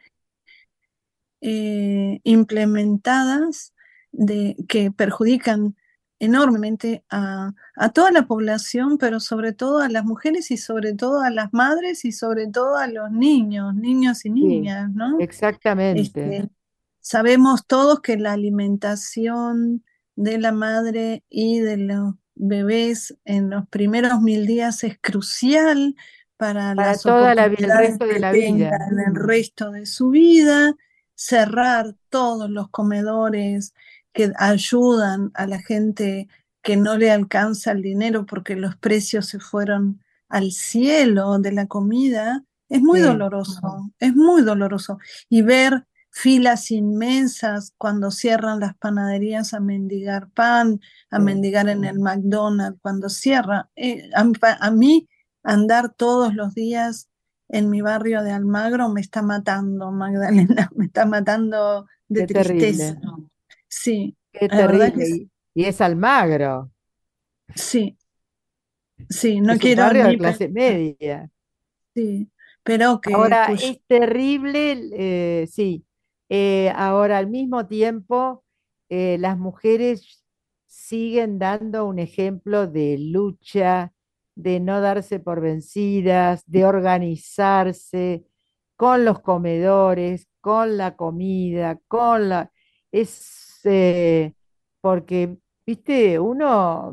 implementadas que perjudican enormemente a toda la población, pero sobre todo a las mujeres y sobre todo a las madres y sobre todo a los niños, niños y Sí, niñas, ¿no? exactamente. Este, sabemos todos que la alimentación de la madre y de los bebés en los primeros 1000 días es crucial para Para las toda el oportunidades resto de que la tengan vida. en el resto de su vida, cerrar todos los comedores que ayudan a la gente que no le alcanza el dinero porque los precios se fueron al cielo de la comida, Sí, es muy doloroso. Y ver filas inmensas cuando cierran las panaderías a mendigar pan, a sí. mendigar en el McDonald's, cuando cierra. A mí andar todos los días en mi barrio de Almagro me está matando, Magdalena, me está matando de Qué tristeza. terrible, Sí, qué la verdad que terrible. Y es Almagro, sí, sí, no es un quiero barrio de ni clase pensar, media. sí, pero que Ahora, cuyo, es terrible, sí. Ahora, al mismo tiempo, las mujeres siguen dando un ejemplo de lucha, de no darse por vencidas, de organizarse con los comedores, con la comida, con la... Es porque, viste, uno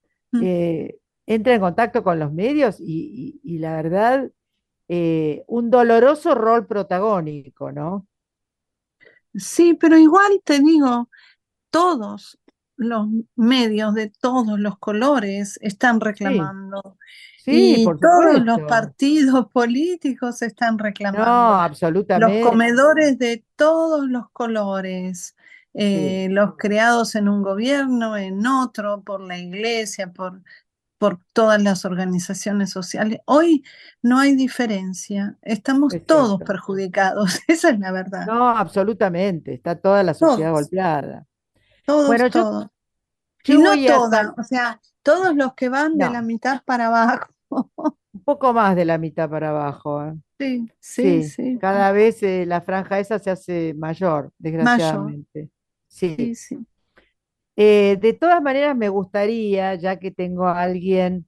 entra en contacto con los medios y la verdad un doloroso rol protagónico, ¿no? sí, pero igual te digo, todos los medios de todos los colores están Sí, reclamando sí, y por todos los supuesto. partidos políticos están No, reclamando. Los absolutamente, comedores de todos los colores, sí, los creados en un gobierno, en otro, por la iglesia, por todas las organizaciones sociales. Hoy no hay diferencia, estamos es todos cierto. perjudicados, esa es la verdad. No, absolutamente, está toda la sociedad Todos, golpeada. Bueno, todos, yo, todos. Y yo no voy a toda, o sea, todos los que van de la no, mitad para abajo. un poco más de la mitad para abajo, ¿eh? Sí, sí, Sí, sí. cada vez la franja esa se hace mayor, Mayor, desgraciadamente. sí, Sí. sí. De todas maneras, me gustaría, ya que tengo a alguien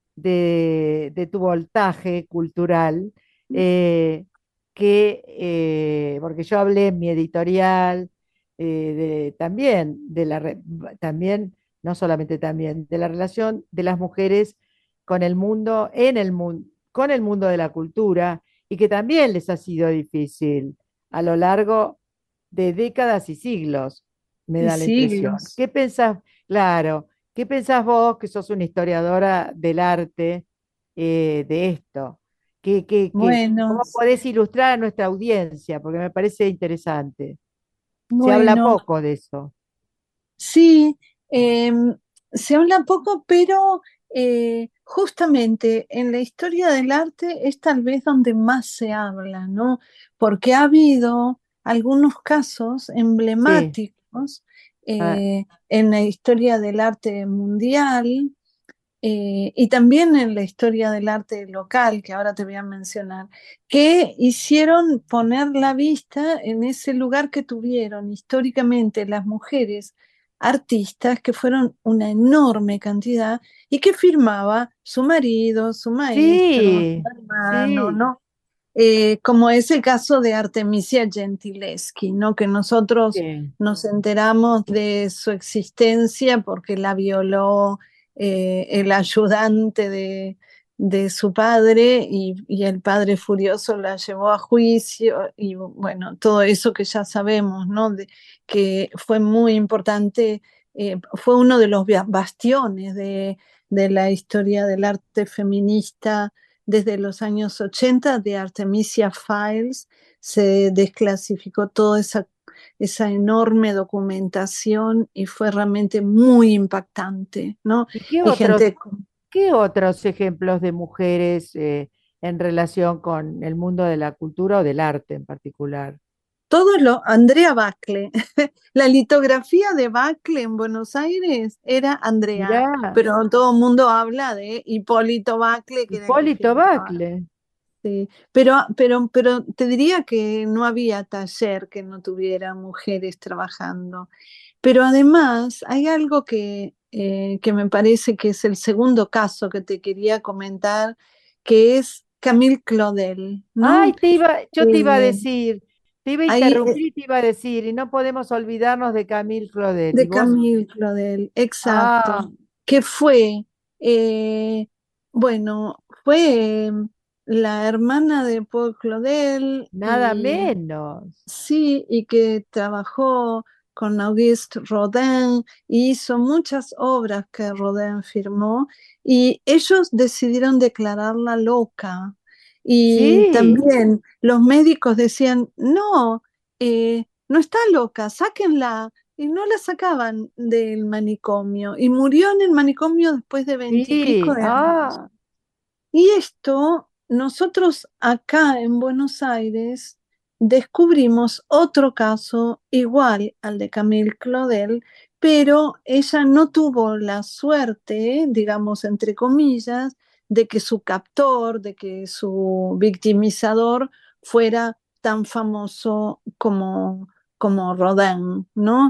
de tu voltaje cultural, eh, porque yo hablé en mi editorial, también, también, no solamente también, de la relación de las mujeres con el mundo, en el mundo, con el mundo de la cultura, y que también les ha sido difícil a lo largo de décadas y siglos, me Y da la impresión. siglos. Claro. ¿Qué pensás vos, que sos una historiadora del arte, de esto? Bueno, ¿Cómo podés ilustrar a nuestra audiencia? Porque me parece interesante. Se habla bueno, poco de eso. sí, se habla poco, pero justamente en la historia del arte es tal vez donde más se habla, ¿no? Porque ha habido algunos casos Sí. emblemáticos Ah, en la historia del arte mundial, y también en la historia del arte local, que ahora te voy a mencionar, que hicieron poner la vista en ese lugar que tuvieron históricamente las mujeres artistas, que fueron una enorme cantidad, y que firmaba su marido, su maestro, su sí, hermano, sí. ¿no? Como es el caso de Artemisia Gentileschi, ¿no? Que nosotros Sí. nos enteramos de su existencia porque la violó el ayudante de su padre, y el padre furioso la llevó a juicio, y bueno, todo eso que ya sabemos, ¿no? Que fue muy importante, fue uno de los bastiones de la historia del arte feminista desde los años 80. De Artemisia Files se desclasificó toda esa enorme documentación y fue realmente muy impactante, ¿no? ¿Y Y gente, qué otros ejemplos de mujeres en relación con el mundo de la cultura o del arte en particular? Andrea Bacle, la litografía de Bacle en Buenos Aires era Andrea, Mirá, pero todo el mundo habla de Hipólito Bacle, que era el que Hipólito firmaba. Bacle. Sí, pero te diría que no había taller que no tuviera mujeres trabajando. Pero además hay algo que me parece que es el segundo caso que te quería comentar, que es Camille Claudel, ¿no? Ay, yo te iba a Eh, decir, te iba a ahí, interrumpir y te iba a decir, y no podemos olvidarnos de Camille Claudel. ¿Y de vos? Camille Claudel, exacto, Ah, que fue, eh, bueno, fue la hermana de Paul Claudel. nada menos. Sí, y que trabajó con Auguste Rodin y hizo muchas obras que Rodin firmó, y ellos decidieron declararla loca. Y Sí, también los médicos decían, no, no está loca, sáquenla. Y no la sacaban del manicomio. Y murió en el manicomio después de veintipico sí, de años. ah, Y esto, nosotros acá en Buenos Aires descubrimos otro caso igual al de Camille Claudel, pero ella no tuvo la suerte, digamos, entre comillas, de que su captor, de que su victimizador fuera tan famoso como Rodin, ¿no?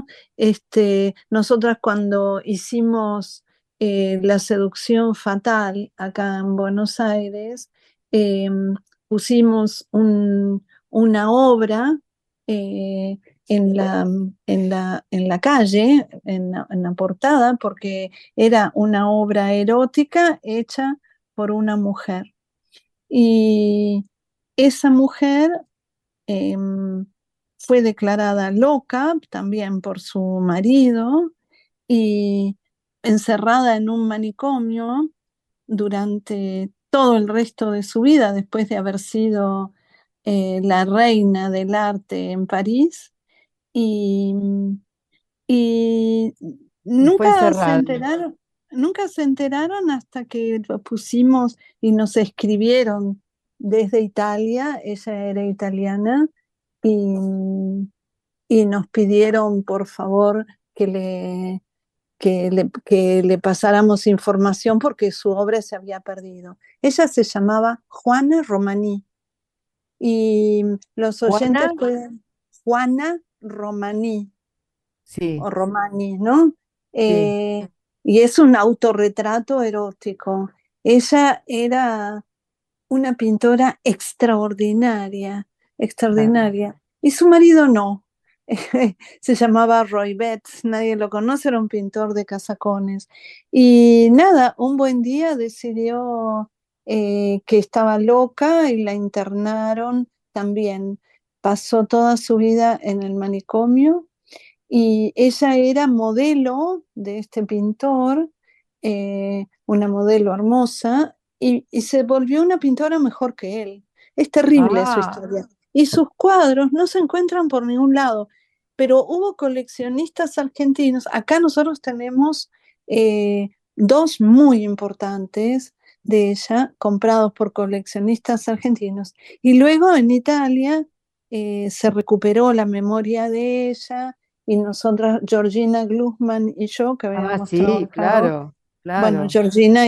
Nosotras cuando hicimos La seducción fatal acá en Buenos Aires, eh, pusimos una obra eh, en la calle, en la portada, porque era una obra erótica hecha por una mujer. Y esa mujer eh, fue declarada loca también por su marido, y encerrada en un manicomio durante todo el resto de su vida, después de haber sido la reina del arte en París. Y, y y fue nunca se encerrada. enteraron, nunca se enteraron hasta que lo pusimos y nos escribieron desde Italia. Ella era italiana, y, y nos pidieron por favor que le pasáramos información porque su obra se había perdido. Ella se llamaba Juana Romaní, y los oyentes Juana, pueden, Juana Romaní sí, o Romani, ¿no? sí, Eh, y es un autorretrato erótico. Ella era una pintora extraordinaria, claro. extraordinaria. Y su marido no. Se llamaba Roy Betts, nadie lo conoce, era un pintor de casacones. Y nada, un buen día decidió que estaba loca y la internaron también. Pasó toda su vida en el manicomio, y ella era modelo de este pintor, una modelo hermosa, y se volvió una pintora mejor que él. Es terrible su Ah, historia. Y sus cuadros no se encuentran por ningún lado, pero hubo coleccionistas argentinos. Acá nosotros tenemos dos muy importantes de ella, comprados por coleccionistas argentinos. Y luego en Italia se recuperó la memoria de ella y nosotras, Georgina Glusman y yo, que habíamos sí, trabajado, claro, bueno, claro.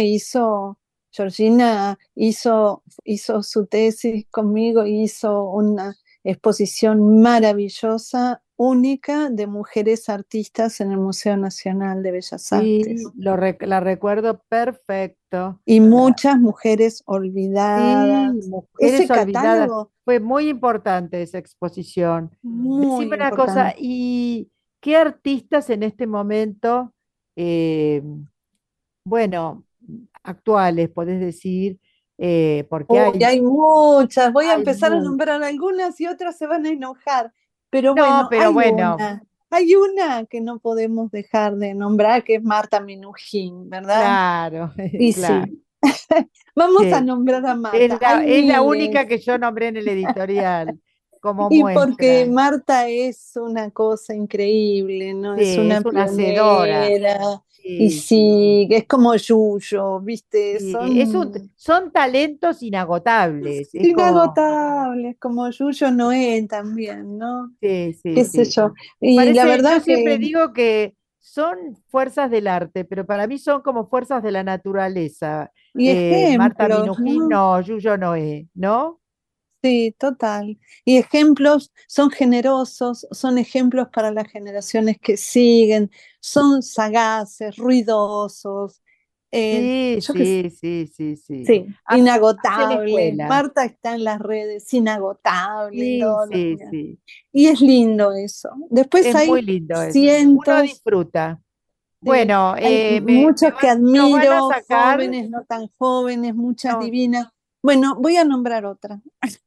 Georgina hizo su tesis conmigo, hizo una exposición maravillosa, única, de mujeres artistas en el Museo Nacional de Bellas Artes. Sí, la recuerdo perfecto. Y La- muchas mujeres sí, olvidadas. Mujeres Ese Olvidadas. catálogo, Fue muy importante esa exposición. muy Decime una cosa, importante. ¿y qué artistas en este momento, eh, bueno, actuales, podés decir, porque Uy, hay muchas. Voy a hay empezar a mu- nombrar algunas y otras se van a enojar. Pero no, bueno, pero bueno, hay una que no podemos dejar de nombrar, que es Marta Minujín, ¿verdad? claro, Y claro. sí, vamos a Sí. nombrar a Marta. Hay Es la única miles. que yo nombré en el editorial como Y porque muestra. Marta es una cosa increíble, ¿no? Sí, Es una es una hacedora. pionera. Y Sí, sí, sí, es como Yuyo, ¿viste? sí. Son talentos inagotables. Es como, Inagotables, como Yuyo Noé también, ¿no? sí, sí, Qué sé sí. yo. Y la Yo verdad que, siempre digo que son fuerzas del arte, pero para mí son como fuerzas de la naturaleza. y Marta ejemplos, Minujín, ¿no? no, Yuyo Noé, ¿no? Sí, total. Y ejemplos, son generosos, son ejemplos para las generaciones que siguen, son sagaces, ruidosos, Sí, yo qué sé, sí, sí, sí, sí. sí, Hacen inagotables. escuela. Marta está en las redes, inagotable Sí, todos los sí, días. sí. Y es lindo eso. Después Es muy hay lindo eso. Uno cientos. disfruta. Sí, Bueno, hay muchos que nos van a admiro, sacar. jóvenes, no tan jóvenes, muchas No, divinas. Bueno, voy a nombrar otra.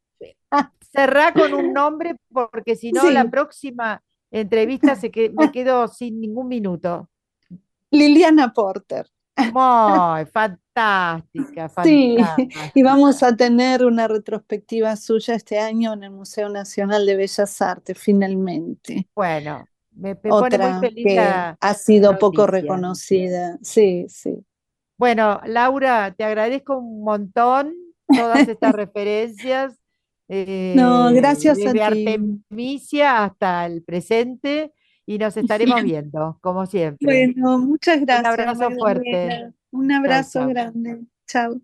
cerrá con un nombre porque si no, la Sí, próxima entrevista me quedo sin ningún minuto. Liliana Porter. Muy fantástica, Sí, y vamos fantástica. a tener una retrospectiva suya este año en el Museo Nacional de Bellas Artes, finalmente. Bueno, me pone muy Otra feliz que la ha sido poco noticia. reconocida. Sí, sí. Bueno, Laura, te agradezco un montón todas estas referencias, No, gracias a desde ti. Artemisia hasta el presente, y nos estaremos viendo, como siempre. Bueno, muchas Un gracias, abrazo fuerte. Magdalena. Un Chau, abrazo chau. grande. Chao.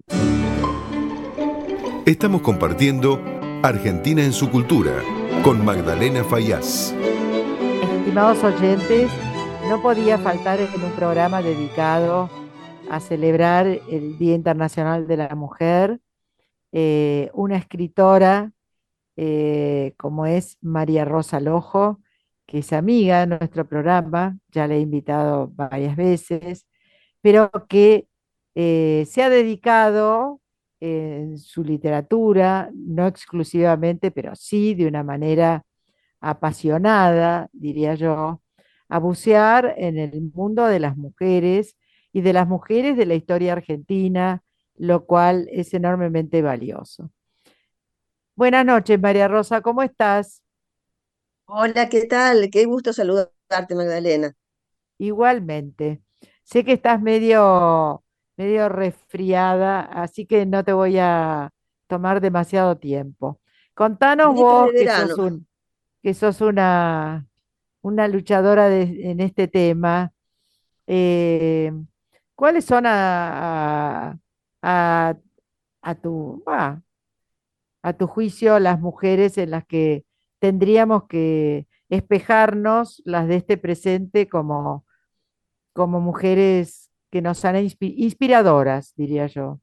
Estamos compartiendo Argentina en su cultura con Magdalena Fayaz. Estimados oyentes, no podía faltar en un programa dedicado a celebrar el Día Internacional de la Mujer, una escritora como es María Rosa Lojo, que es amiga de nuestro programa, ya le he invitado varias veces, pero que se ha dedicado en su literatura, no exclusivamente, pero sí de una manera apasionada, diría yo, a bucear en el mundo de las mujeres y de las mujeres de la historia argentina, lo cual es enormemente valioso. Buenas noches, María Rosa, ¿cómo estás? Hola, ¿qué tal? Qué gusto saludarte, Magdalena. Igualmente. Sé que estás medio resfriada, así que no te voy a tomar demasiado tiempo. Contanos Gripe de vos verano. que sos una luchadora en este tema. eh, ¿Cuáles son a, a tu, bah, a tu juicio, las mujeres en las que tendríamos que espejarnos, las de este presente, como mujeres que nos han inspiradoras, diría yo?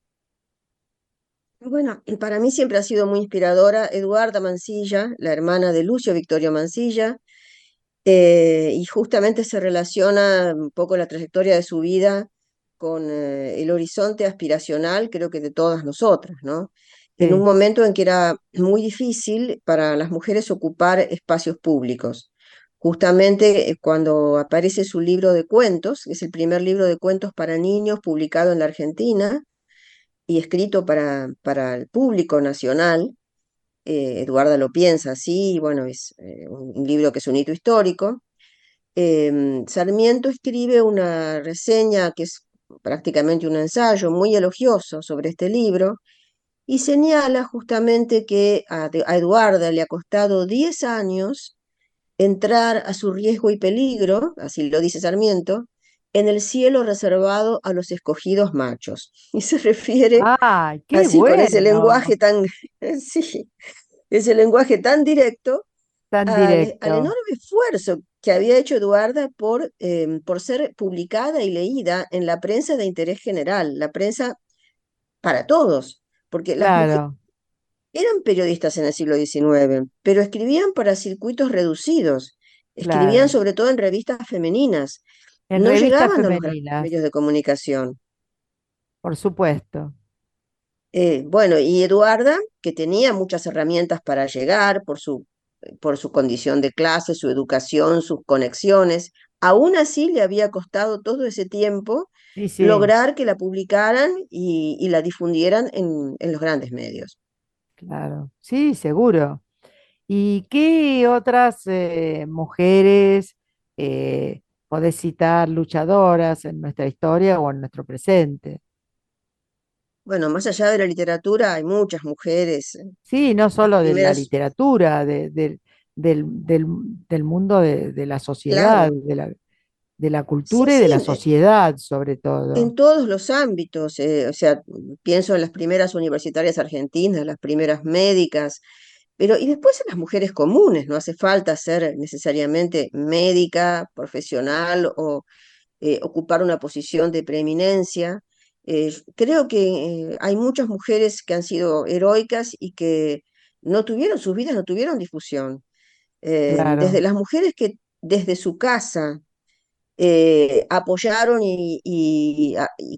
Bueno, para mí siempre ha sido muy inspiradora Eduarda Mansilla, la hermana de Lucio Victorio Mansilla, y justamente se relaciona un poco la trayectoria de su vida con el horizonte aspiracional, creo que de todas nosotras, ¿no? En un Sí, momento en que era muy difícil para las mujeres ocupar espacios públicos, justamente cuando aparece su libro de cuentos, que es el primer libro de cuentos para niños publicado en la Argentina y escrito para el público nacional. Eduarda lo piensa así, y bueno, es un libro que es un hito histórico. Sarmiento escribe una reseña que es prácticamente un ensayo muy elogioso sobre este libro y señala justamente que a Eduarda le ha costado 10 años entrar a su riesgo y peligro, así lo dice Sarmiento, en el cielo reservado a los escogidos machos. Y se refiere ¡Ay, qué así con ese bueno! lenguaje tan, sí, ese lenguaje tan directo Tan al directo. enorme esfuerzo que había hecho Eduarda por ser publicada y leída en la prensa de interés general, la prensa para todos, porque las mujeres Claro, eran periodistas en el siglo XIX, pero escribían para circuitos reducidos, escribían claro. sobre todo en revistas femeninas, En no revistas llegaban a los grandes femeninas, medios de comunicación. por supuesto. Bueno, y Eduarda, que tenía muchas herramientas para llegar por su condición de clase, su educación, sus conexiones, aún así le había costado todo ese tiempo Sí, sí, lograr que la publicaran y la difundieran en los grandes medios. claro. Sí, seguro. ¿Y qué otras mujeres podés citar luchadoras en nuestra historia o en nuestro presente? Bueno, más allá de la literatura, hay muchas mujeres, Sí, no las solo de la primeras, literatura, del mundo de la sociedad, claro, de la sí, cultura y sí, de la sociedad, sobre todo. en todos los ámbitos, o sea, pienso en las primeras universitarias argentinas, las primeras médicas, pero y después en las mujeres comunes, no hace falta ser necesariamente médica, profesional o ocupar una posición de preeminencia. Creo que hay muchas mujeres que han sido heroicas y que no tuvieron, sus vidas no tuvieron difusión. Desde Claro. las mujeres que desde su casa apoyaron y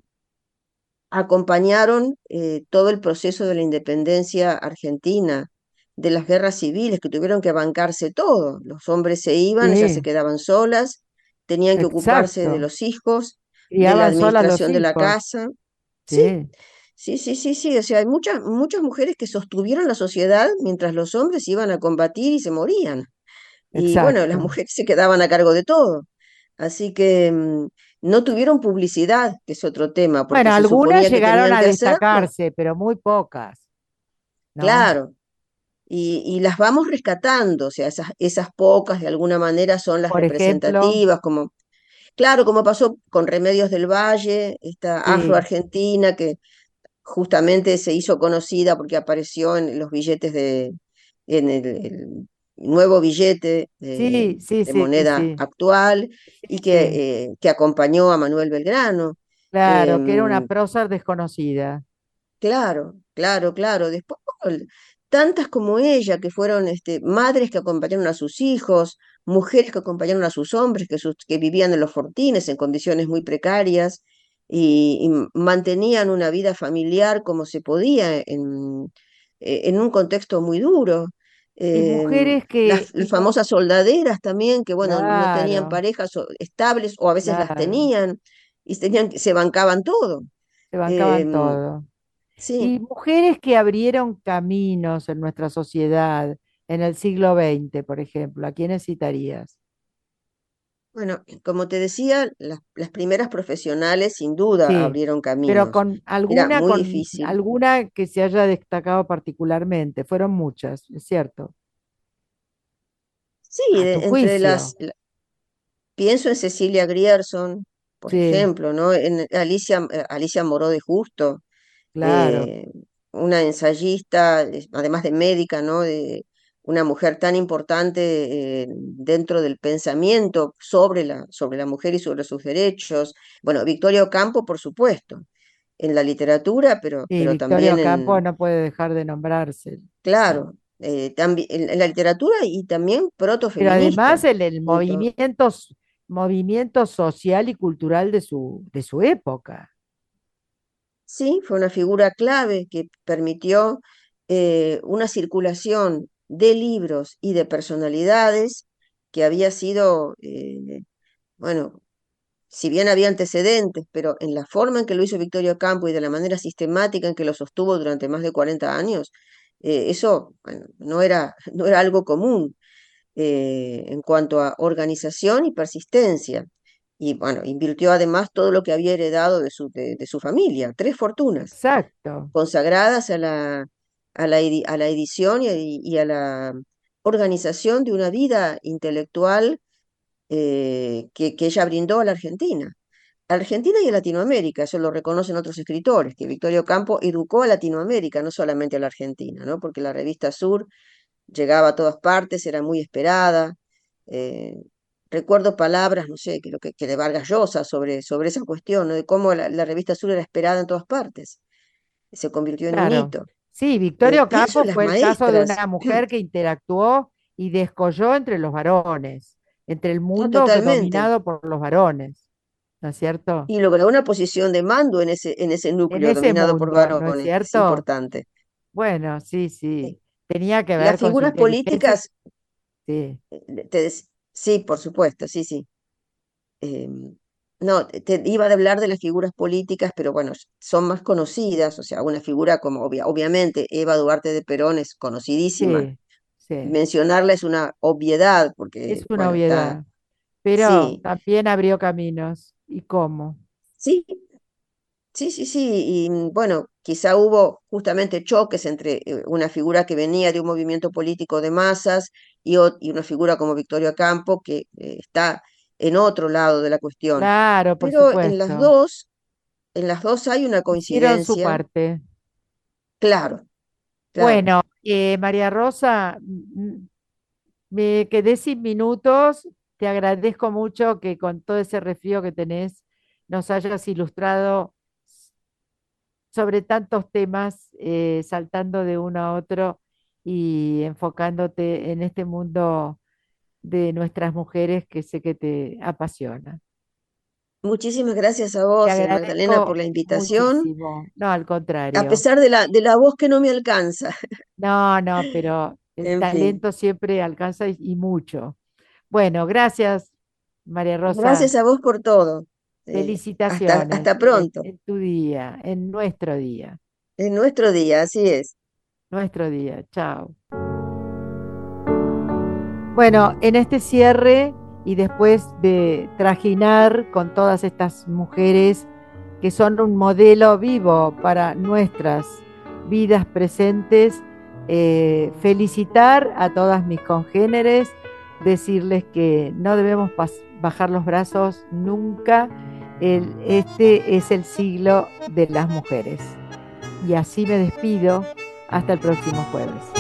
acompañaron todo el proceso de la independencia argentina, de las guerras civiles que tuvieron que bancarse todo. Los hombres se iban, ellas se Sí, quedaban solas, tenían que ocuparse de exacto. los hijos, de la Criaban solas los administración de la hijos. casa. Sí, Sí, sí, sí, sí, sí. O sea, hay muchas mujeres que sostuvieron la sociedad mientras los hombres iban a combatir y se morían. Y bueno, las exacto. mujeres se quedaban a cargo de todo. Así que no tuvieron publicidad, que es otro tema, porque Bueno, se algunas suponía que llegaron tenían a que hacerlo. destacarse, pero muy pocas, ¿no? Claro, y las vamos rescatando, o sea, esas pocas de alguna manera son las Por ejemplo, representativas, como, claro, como pasó con Remedios del Valle, esta sí, afroargentina que justamente se hizo conocida porque apareció en los billetes en el nuevo billete sí, sí, de sí, moneda sí, actual y sí, que acompañó a Manuel Belgrano. claro, que era una Em, prócer desconocida. Claro, claro, claro. Después, bueno, tantas como ella, que fueron madres que acompañaron a sus hijos, mujeres que acompañaron a sus hombres, que vivían en los fortines en condiciones muy precarias y mantenían una vida familiar como se podía en un contexto muy duro. Y mujeres Las famosas soldaderas también, que bueno, no tenían claro, parejas estables o a veces las claro, tenían y se bancaban todo. se bancaban Em, todo. sí. Y mujeres que abrieron caminos en nuestra sociedad en el siglo XX, por ejemplo, ¿a quiénes citarías? Bueno, como te decía, las primeras profesionales sin duda Sí, abrieron pero caminos. Era muy con difícil. alguna que se haya destacado particularmente. Fueron muchas, es cierto, Sí, a tu entre juicio. pienso en Cecilia Grierson, por Sí, ejemplo, ¿no? En Alicia Moró de Justo, claro. eh, una ensayista, además de médica, ¿no? De una mujer tan importante dentro del pensamiento sobre la mujer y sobre sus derechos. Bueno, Victoria Ocampo, por supuesto, en la literatura, Y pero Victoria también Ocampo en, no puede dejar de nombrarse, ¿no? claro, también en la literatura y también Pero además protofeminista. el Junto. movimiento social y cultural de su época. Sí, fue una figura clave que permitió una circulación de libros y de personalidades que había sido, bueno, si bien había antecedentes, pero en la forma en que lo hizo Victorio Campo y de la manera sistemática en que lo sostuvo durante más de 40 años, eso, bueno, no era algo común en cuanto a organización y persistencia. Y bueno, invirtió además todo lo que había heredado de su familia, 3 fortunas Exacto, consagradas a la edición y a la organización de una vida intelectual que ella brindó a la Argentina. A Argentina y a Latinoamérica, eso lo reconocen otros escritores, que Victorio Campo educó a Latinoamérica, no solamente a la Argentina, ¿no? Porque la revista Sur llegaba a todas partes, era muy esperada. eh, Recuerdo palabras, no sé, que de Vargas Llosa sobre esa cuestión, ¿no? De cómo la revista Sur era esperada en todas partes, se convirtió en un claro. hito. Sí, Victorio Pienso Campo en las fue el caso de maestras, una mujer que interactuó y descolló entre los varones, entre el no, mundo totalmente, dominado por los varones, ¿no es cierto? y logró una posición de mando en ese En núcleo ese dominado por mundo, ¿no es varones, es cierto? importante. Bueno, sí, Eh, sí. Tenía que ver Las con su figuras inteligencia. políticas, Sí, sí, por supuesto, sí, sí. No, te iba a hablar de las figuras políticas, pero bueno, son más conocidas, o sea, una figura como obviamente Eva Duarte de Perón es conocidísima. sí, sí. Mencionarla es una obviedad, porque, Es una bueno, está, obviedad, pero sí, también abrió caminos. ¿Y cómo? sí, sí, sí, sí, y bueno, quizá hubo justamente choques entre una figura que venía de un movimiento político de masas y una figura como Victoria Campo, que está en otro lado de la cuestión. Claro, por Pero supuesto. en las dos hay una Hicieron su coincidencia, parte. claro, claro. Bueno, María Rosa, me quedé sin minutos. Te agradezco mucho que con todo ese resfrío que tenés nos hayas ilustrado sobre tantos temas, saltando de uno a otro y enfocándote en este mundo de nuestras mujeres que sé que te apasiona. Muchísimas gracias a Te vos, Magdalena, por agradezco la invitación, muchísimo. No, al a contrario. pesar de la voz que no me alcanza. No, no, pero el En fin, talento siempre alcanza y mucho. Bueno, gracias, María Rosa. gracias a vos por todo. Felicitaciones Hasta pronto, en tu día, en nuestro día, en nuestro día, así es. nuestro día. Chao. Bueno, en este cierre y después de trajinar con todas estas mujeres que son un modelo vivo para nuestras vidas presentes, felicitar a todas mis congéneres, decirles que no debemos bajar los brazos nunca. Este es el siglo de las mujeres. Y así me despido hasta el próximo jueves.